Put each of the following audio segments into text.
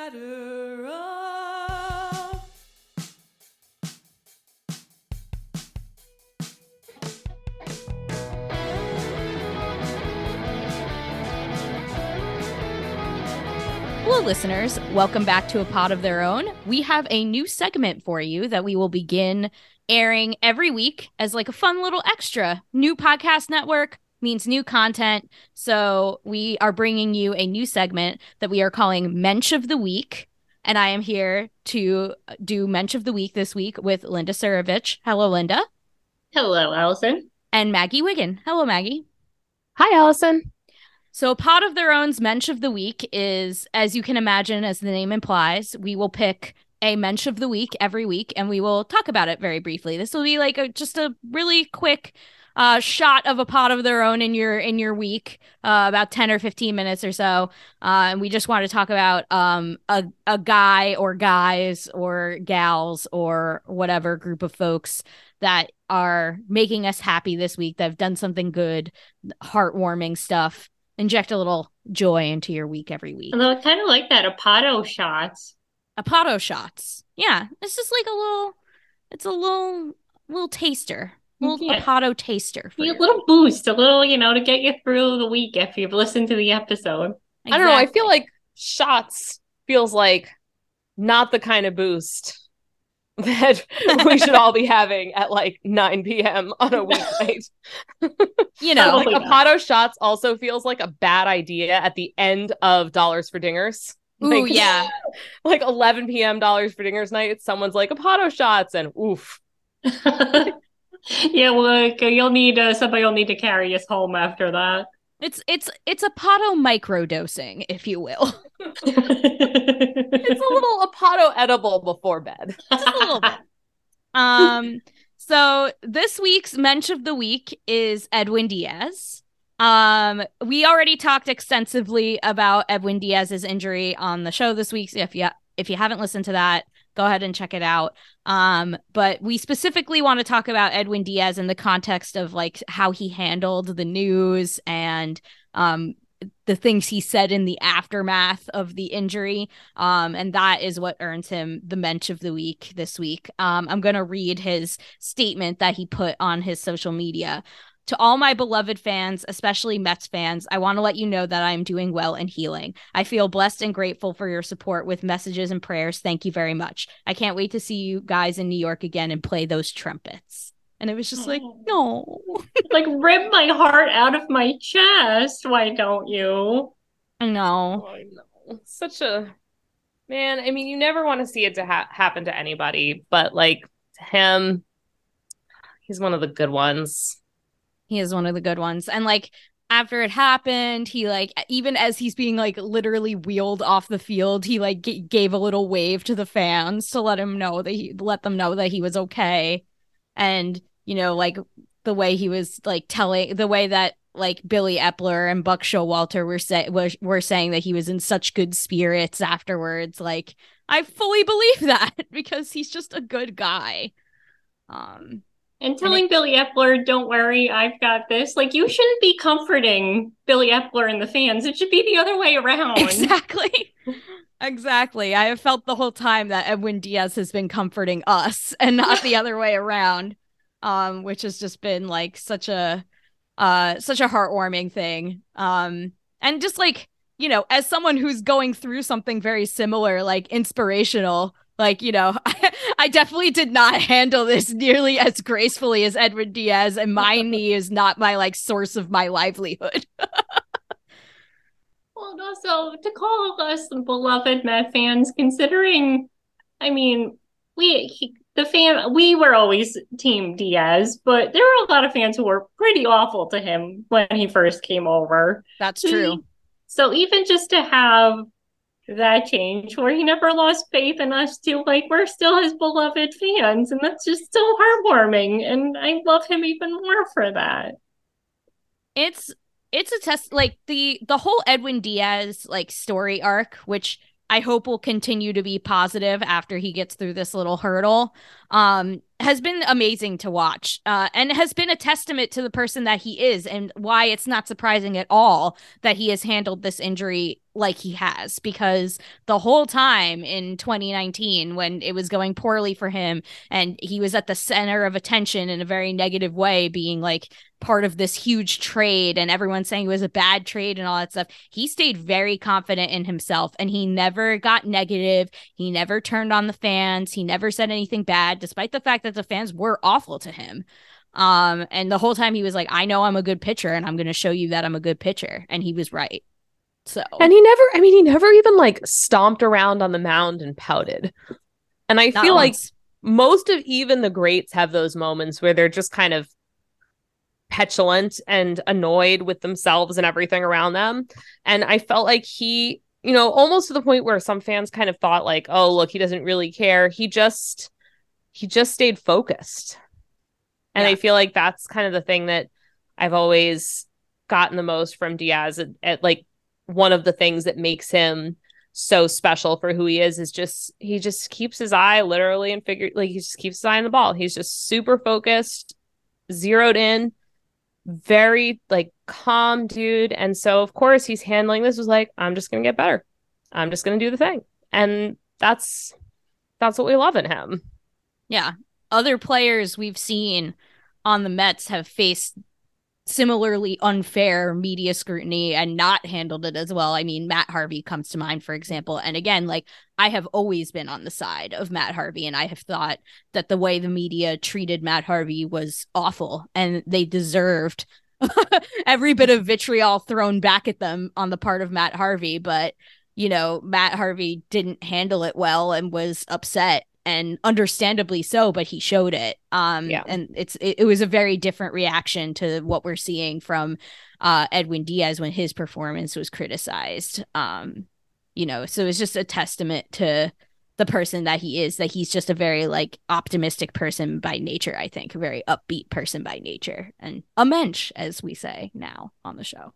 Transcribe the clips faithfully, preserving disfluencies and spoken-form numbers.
ladder up. Hello, listeners. Welcome back to A Pod of Their Own. We have a new segment for you that we will begin airing every week as like a fun little extra. New podcast network means new content. So we are bringing you a new segment that we are calling Mensch of the Week. And I am here to do Mensch of the Week this week with Linda Surovich. Hello, Linda. Hello, Allison. And Maggie Wiggin. Hello, Maggie. Hi, Allison. So Pod of Their Own's Mensch of the Week is, as you can imagine, as the name implies, we will pick a Mensch of the Week every week, and we will talk about it very briefly. This will be like a, just a really quick uh, shot of a Pod of Their Own in your in your week, uh, about ten or fifteen minutes or so. Uh, and we just want to talk about um, a, a guy or guys or gals or whatever group of folks that are making us happy this week, that have done something good, heartwarming stuff. Inject a little joy into your week every week. Although I kind of like that Apato shots. Apato shots. Yeah, it's just like a little, it's a little, little taster. Little Yeah. Apato taster. For A your little week. boost, a little, you know, to get you through the week if you've listened to the episode. Exactly. I don't know. I feel like shots feels like not the kind of boost that we should all be having at like nine p.m. on a weeknight. You know, like Probably Apato shots also feels like a bad idea at the end of Dollars for Dingers. ooh, Like, yeah. like eleven p.m. Dollars for Dingers night, someone's like Apato shots, and oof. Yeah, well, like, you'll need uh, somebody will need to carry us home after that. It's it's it's Apato microdosing, if you will. It's a little Apato edible before bed. Just a little bit. Um, so this week's Mensch of the Week is Edwin Diaz. Um, we already talked extensively about Edwin Diaz's injury on the show this week. So if you if you haven't listened to that, go ahead and check it out. Um, but we specifically want to talk about Edwin Diaz in the context of like how he handled the news and um the things he said in the aftermath of the injury. Um, and that is what earns him the Mensch of the Week this week. Um, I'm going to read his statement that he put on his social media. To all my beloved fans, especially Mets fans, I want to let you know that I am doing well and healing. I feel blessed and grateful for your support with messages and prayers. Thank you very much. I can't wait to see you guys in New York again and play those trumpets. And it was just like, no. Like, rip my heart out of my chest. Why don't you? I know. Oh, I know. Such a man. I mean, you never want to see it to ha- happen to anybody, but like to him, he's one of the good ones. He is one of the good ones. And like after it happened, he like, even as he's being like literally wheeled off the field, he like g- gave a little wave to the fans to let him know that he let them know that he was okay. And, you know, like the way he was like telling the way that like Billy Epler and Buck Showalter were say were, were saying that he was in such good spirits afterwards. Like, I fully believe that because he's just a good guy. Um, And telling it, Billy Epler, don't worry, I've got this. Like, you shouldn't be comforting Billy Epler and the fans. It should be the other way around. Exactly. Exactly. I have felt the whole time that Edwin Diaz has been comforting us and not the other way around, um, which has just been like such a uh, such a heartwarming thing. Um, and just like, you know, as someone who's going through something very similar, like inspirational, like, you know, I, I definitely did not handle this nearly as gracefully as Edwin Diaz, and my knee is not my like source of my livelihood. Well, and also to call us beloved Met fans, considering, I mean, we he, the fan we were always Team Diaz, but there were a lot of fans who were pretty awful to him when he first came over. That's true. So even just to have that change where he never lost faith in us too, like we're still his beloved fans, and that's just so heartwarming, and I love him even more for that. It's it's a test, like the the whole Edwin Diaz like story arc, which I hope will continue to be positive after he gets through this little hurdle. Um, has been amazing to watch, uh, and has been a testament to the person that he is, and why it's not surprising at all that he has handled this injury like he has, because the whole time in twenty nineteen, when it was going poorly for him and he was at the center of attention in a very negative way, being like part of this huge trade and everyone saying it was a bad trade and all that stuff, he stayed very confident in himself, and he never got negative. He never turned on the fans. He never said anything bad, despite the fact that the fans were awful to him. Um, and the whole time he was like, I know I'm a good pitcher, and I'm going to show you that I'm a good pitcher. And he was right. So, and he never, I mean, he never even like stomped around on the mound and pouted. And I feel like most of even the greats have those moments where they're just kind of petulant and annoyed with themselves and everything around them. And I felt like he, you know, almost to the point where some fans kind of thought like, oh, look, he doesn't really care. He just, he just stayed focused. And yeah. I feel like that's kind of the thing that I've always gotten the most from Diaz at, at like, one of the things that makes him so special for who he is is just he just keeps his eye literally and figure like he just keeps his eye on the ball. He's just super focused, zeroed in, very like calm dude. And so of course he's handling this was like, I'm just gonna get better. I'm just gonna do the thing. And that's that's what we love in him. Yeah. Other players we've seen on the Mets have faced similarly unfair media scrutiny and not handled it as well. I mean, Matt Harvey comes to mind, for example. And again, like, I have always been on the side of Matt Harvey, and I have thought that the way the media treated Matt Harvey was awful, and they deserved every bit of vitriol thrown back at them on the part of Matt Harvey. But, you know, Matt Harvey didn't handle it well and was upset, and understandably so, but he showed it. Um, yeah. And it's it, it was a very different reaction to what we're seeing from uh, Edwin Diaz when his performance was criticized. Um, you know, so it's just a testament to the person that he is, that he's just a very like optimistic person by nature, I think, a very upbeat person by nature, and a mensch, as we say now on the show.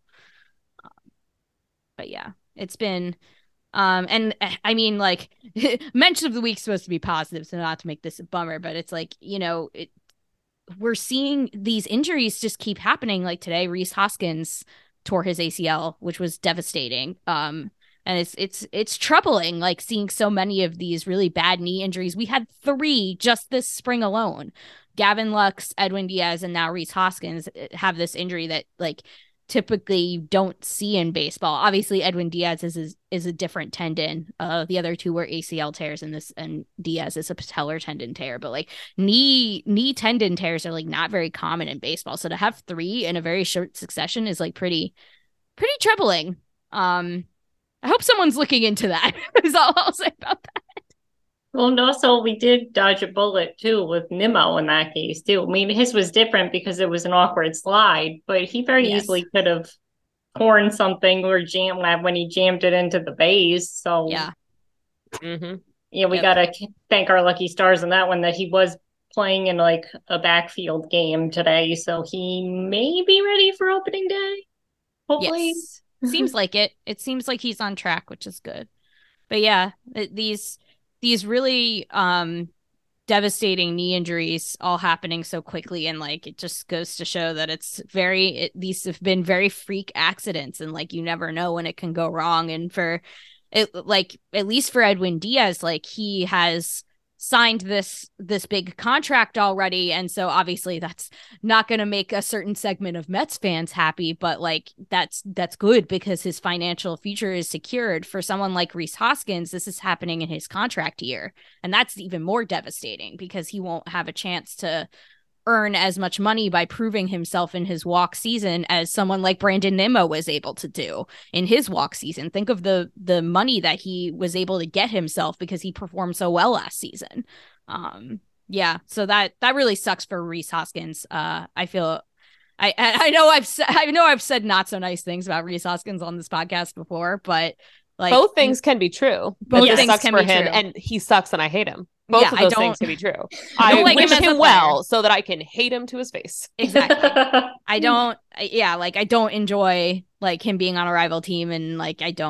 Um, but yeah, it's been... Um, and I mean, like, mention of the week is supposed to be positive, so not to make this a bummer, but it's like, you know, it, we're seeing these injuries just keep happening. Like today, Rhys Hoskins tore his A C L, which was devastating. Um, and it's it's it's troubling, like seeing so many of these really bad knee injuries. We had three just this spring alone. Gavin Lux, Edwin Diaz, and now Rhys Hoskins have this injury that, like, typically you don't see in baseball. Obviously, Edwin Diaz is is, is a different tendon. Uh, the other two were A C L tears, and this and Diaz is a patellar tendon tear. But like knee knee tendon tears are like not very common in baseball. So to have three in a very short succession is like pretty pretty troubling. Um, I hope someone's looking into that. Is all I'll say about that. Well, and also we did dodge a bullet too with Nimmo in that case too. I mean, his was different because it was an awkward slide, but he very yes. easily could have torn something or jammed when he jammed it into the base. So yeah, mm-hmm. yeah, we yep. gotta thank our lucky stars on that one that he was playing in like a backfield game today, so he may be ready for opening day. Hopefully, yes. Seems like it. It seems like he's on track, which is good. But yeah, these. These really um, devastating knee injuries all happening so quickly, and like it just goes to show that it's very it, these have been very freak accidents, and like you never know when it can go wrong. And for it, like at least for Edwin Diaz, like he has signed this this big contract already, and so obviously that's not going to make a certain segment of Mets fans happy, but like that's that's good because his financial future is secured. For someone like Rhys Hoskins, this is happening in his contract year, and that's even more devastating because he won't have a chance to earn as much money by proving himself in his walk season as someone like Brandon Nimmo was able to do in his walk season. Think of the the money that he was able to get himself because he performed so well last season. Um, yeah, so that that really sucks for Rhys Hoskins. Uh, I feel I I know I've said I know I've said not so nice things about Rhys Hoskins on this podcast before, but like both things can be true. Both it things sucks can for be him, true. And he sucks, and I hate him. Both yeah, of those I things can be true. I, I like wish him, him well so that I can hate him to his face. Exactly. I don't. Yeah, like I don't enjoy like him being on a rival team, and like I don't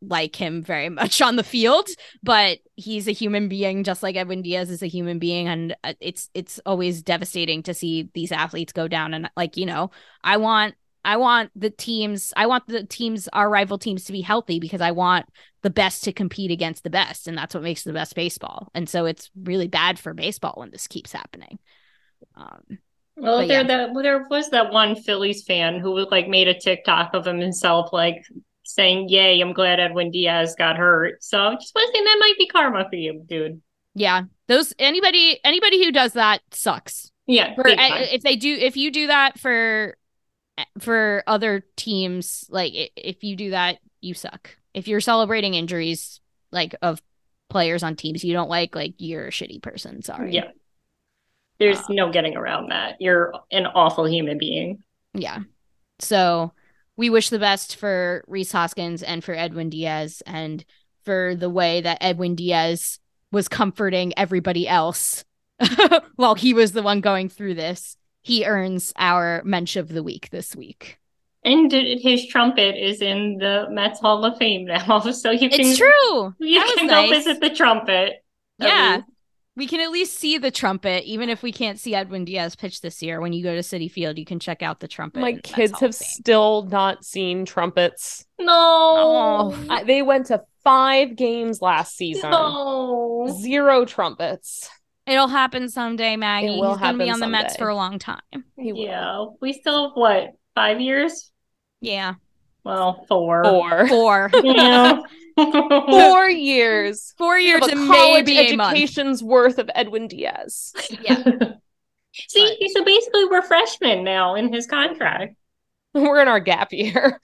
like him very much on the field, but he's a human being just like Edwin Diaz is a human being, and it's it's always devastating to see these athletes go down. And like, you know, I want I want the teams I want the teams our rival teams to be healthy because I want the best to compete against the best, and that's what makes the best baseball. And so it's really bad for baseball when this keeps happening. Um Well, there yeah. that well, there was that one Phillies fan who was like made a TikTok of him himself, like saying, "Yay, I'm glad Edwin Diaz got hurt." So I just want to say that might be karma for you, dude. Yeah, those anybody anybody who does that sucks. Yeah, For, big time. if they do, if you do that for for other teams, like if you do that, you suck. If you're celebrating injuries like of players on teams you don't like, like you're a shitty person. Sorry. Yeah, there's Uh, no getting around that. You're an awful human being. Yeah. So we wish the best for Rhys Hoskins and for Edwin Diaz, and for the way that Edwin Diaz was comforting everybody else while he was the one going through this. He earns our Mensch of the Week this week. And his trumpet is in the Mets Hall of Fame now, so you can It's true. you That was can nice. go visit the trumpet. at Yeah. least. We can at least see the trumpet, even if we can't see Edwin Diaz pitch this year. When you go to Citi Field, you can check out the trumpet. My in the Mets kids Hall have of Fame. still not seen trumpets. No. Oh. I- they went to five games last season. No. Zero trumpets. It'll happen someday, Maggie. It will He's going to be happen on the Mets someday. for a long time. He will. Yeah, we still have what, five years? Yeah. Well, four. Four. Four. Yeah. Four years. Four years Of a and college maybe a month. education's worth of Edwin Diaz. Yeah. See, so basically we're freshmen now in his contract. We're in our gap year.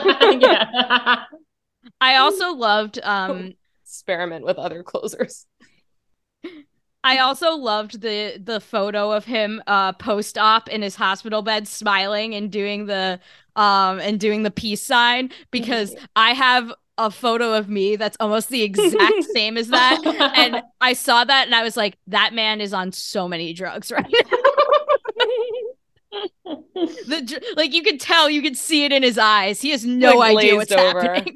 Yeah. I also loved um Experiment with other closers. I also loved the the photo of him uh post-op in his hospital bed smiling and doing the um and doing the peace sign, because I have a photo of me that's almost the exact same as that, and I saw that and I was like, that man is on so many drugs right now. The dr- like you could tell, you could see it in his eyes. He has no Like idea what's glazed over. happening.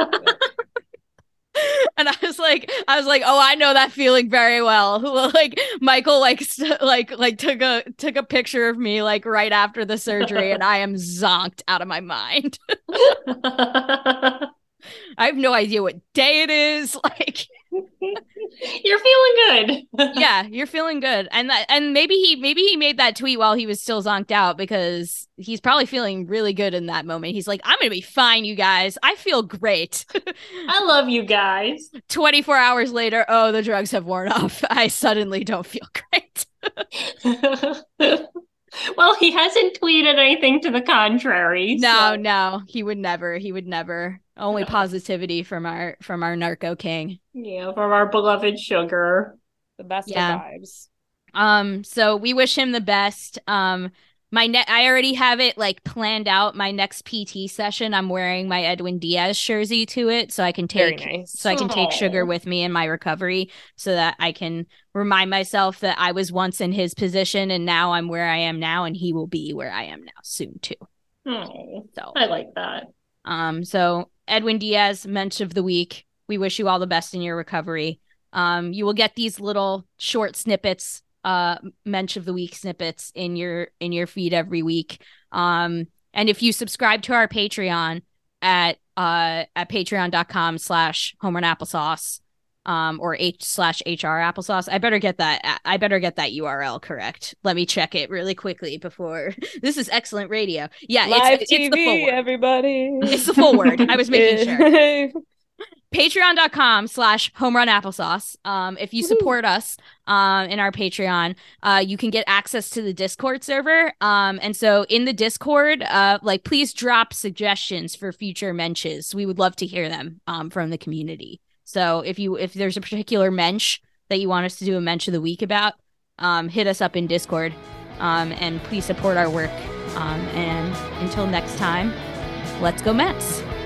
And I was like, I was like, oh, I know that feeling very well. Like Michael, like, st- like, like took a took a picture of me like right after the surgery, and I am zonked out of my mind. I have no idea what day it is. Like, You're feeling good. yeah, you're feeling good, and that, and maybe he maybe he made that tweet while he was still zonked out, because he's probably feeling really good in that moment. He's like, I'm gonna be fine, you guys. I feel great. I love you guys. twenty-four hours later, oh, the drugs have worn off. I suddenly don't feel great. Well, he hasn't tweeted anything to the contrary. No, so- no, he would never. He would never. Only No. positivity from our from our narco king. Yeah, from our beloved Sugar. The best Yeah. of vibes. Um, so we wish him the best. Um, my ne- I already have it like planned out. My next P T session, I'm wearing my Edwin Diaz jersey to it, so I can Very take nice. so I can take Aw. Sugar with me in my recovery, so that I can remind myself that I was once in his position and now I'm where I am now, and he will be where I am now soon too. Oh, So, I like that. um, so Edwin Diaz, Mensch of the Week. We wish you all the best in your recovery. Um, you will get these little short snippets, uh, Mensch of the Week snippets in your in your feed every week. Um, and if you subscribe to our Patreon at uh at patreon.com slash home run applesauce, um, or h slash hr applesauce. I better get that. I better get that U R L correct. Let me check it really quickly before. This is excellent radio. Yeah, Live it's, T V, it's the full word. everybody. It's the full word. I was making sure. sure. Patreon.com slash home run applesauce. Um, if you support us um, in our Patreon, uh, you can get access to the Discord server. Um, and so in the Discord, uh, like, please drop suggestions for future mentions. We would love to hear them um, from the community. So if you if there's a particular mensch that you want us to do a mensch of the week about, um, hit us up in Discord. Um, and please support our work. Um, and until next time, let's go Mets.